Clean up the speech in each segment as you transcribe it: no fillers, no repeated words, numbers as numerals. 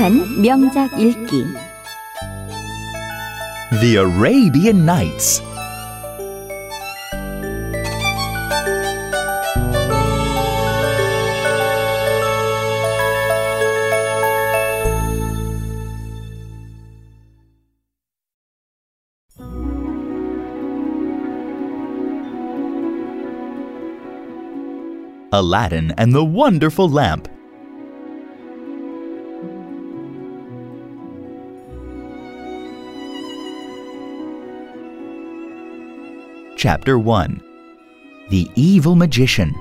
한 명작 읽기. The Arabian Nights. Aladdin and the Wonderful Lamp. Chapter 1. The Evil Magician.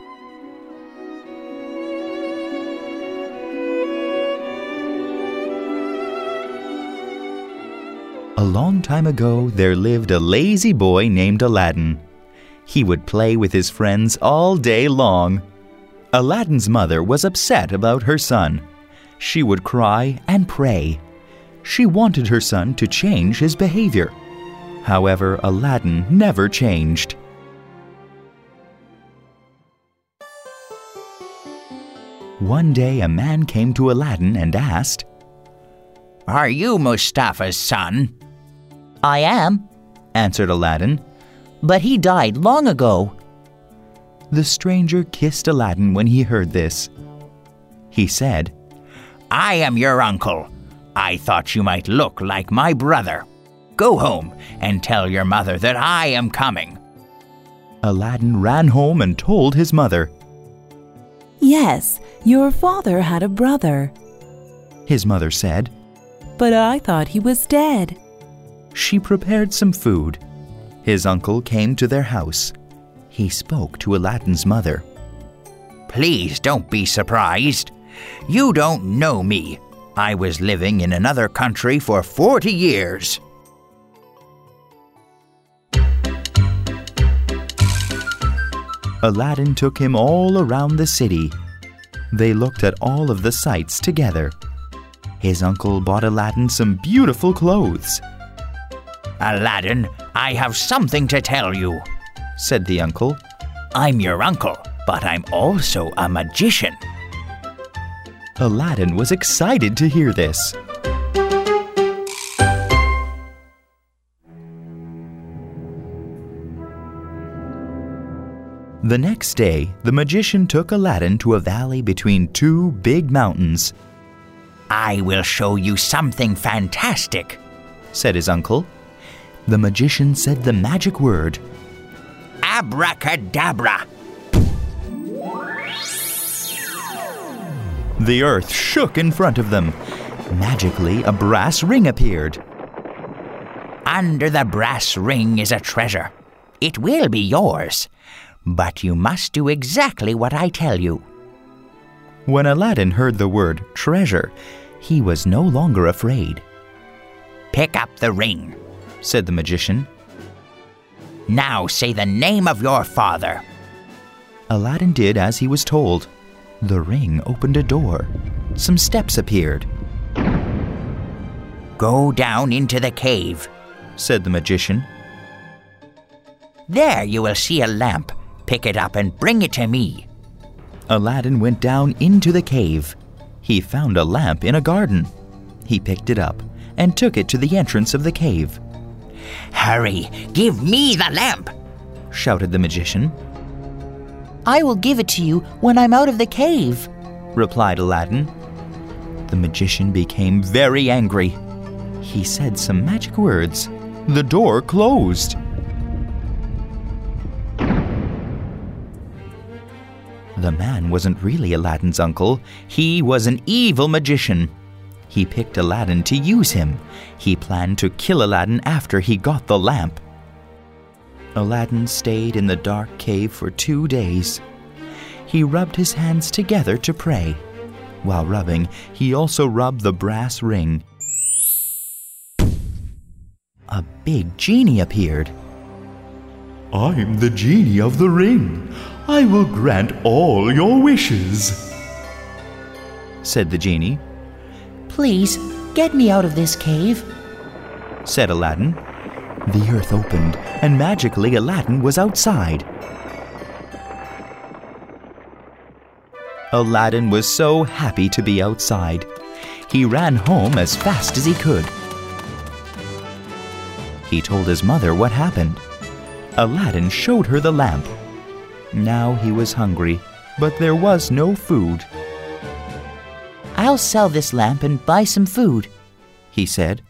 A long time ago, there lived a lazy boy named Aladdin. He would play with his friends all day long. Aladdin's mother was upset about her son. She would cry and pray. She wanted her son to change his behavior. However, Aladdin never changed. One day a man came to Aladdin and asked, "Are you Mustafa's son?" "I am," answered Aladdin, "but he died long ago." The stranger kissed Aladdin when he heard this. He said, "I am your uncle. I thought you might look like my brother. Go home and tell your mother that I am coming." Aladdin ran home and told his mother. "Yes, your father had a brother." His mother said, "But I thought he was dead." She prepared some food. His uncle came to their house. He spoke to Aladdin's mother. "Please don't be surprised. You don't know me. I was living in another country for 40 years. Aladdin took him all around the city. They looked at all of the sights together. His uncle bought Aladdin some beautiful clothes. "Aladdin, I have something to tell you," said the uncle. "I'm your uncle, but I'm also a magician." Aladdin was excited to hear this. The next day, the magician took Aladdin to a valley between two big mountains. "I will show you something fantastic," said his uncle. The magician said the magic word, "Abracadabra." The earth shook in front of them. Magically, a brass ring appeared. "Under the brass ring is a treasure. It will be yours, but you must do exactly what I tell you." When Aladdin heard the word treasure, he was no longer afraid. "Pick up the ring," said the magician. "Now say the name of your father." Aladdin did as he was told. The ring opened a door. Some steps appeared. "Go down into the cave," said the magician. "There you will see a lamp. Pick it up and bring it to me." Aladdin went down into the cave. He found a lamp in a garden. He picked it up and took it to the entrance of the cave. "Hurry, give me the lamp," shouted the magician. "I will give it to you when I'm out of the cave," replied Aladdin. The magician became very angry. He said some magic words. The door closed. The man wasn't really Aladdin's uncle. He was an evil magician. He picked Aladdin to use him. He planned to kill Aladdin after he got the lamp. Aladdin stayed in the dark cave for 2 days. He rubbed his hands together to pray. While rubbing, he also rubbed the brass ring. A big genie appeared. "I'm the genie of the ring. I will grant all your wishes," said the genie. "Please, get me out of this cave," said Aladdin. The earth opened, and magically Aladdin was outside. Aladdin was so happy to be outside. He ran home as fast as he could. He told his mother what happened. Aladdin showed her the lamp. Now he was hungry, but there was no food. I'll sell this lamp and buy some food, he said.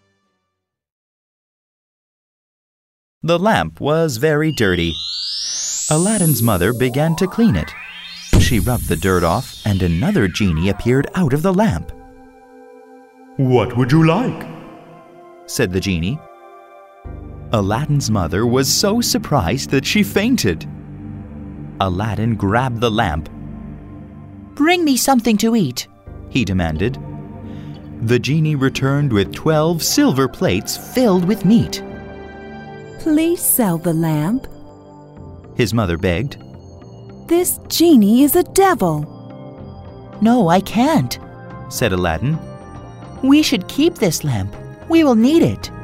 The lamp was very dirty. Aladdin's mother began to clean it. She rubbed the dirt off, and another genie appeared out of the lamp. "What would you like?" said the genie. Aladdin's mother was so surprised that she fainted. Aladdin grabbed the lamp. Bring me something to eat, he demanded. The genie returned with 12 silver plates filled with meat. Please sell the lamp. His mother begged. This genie is a devil. No, I can't, said Aladdin. We should keep this lamp. We will need it.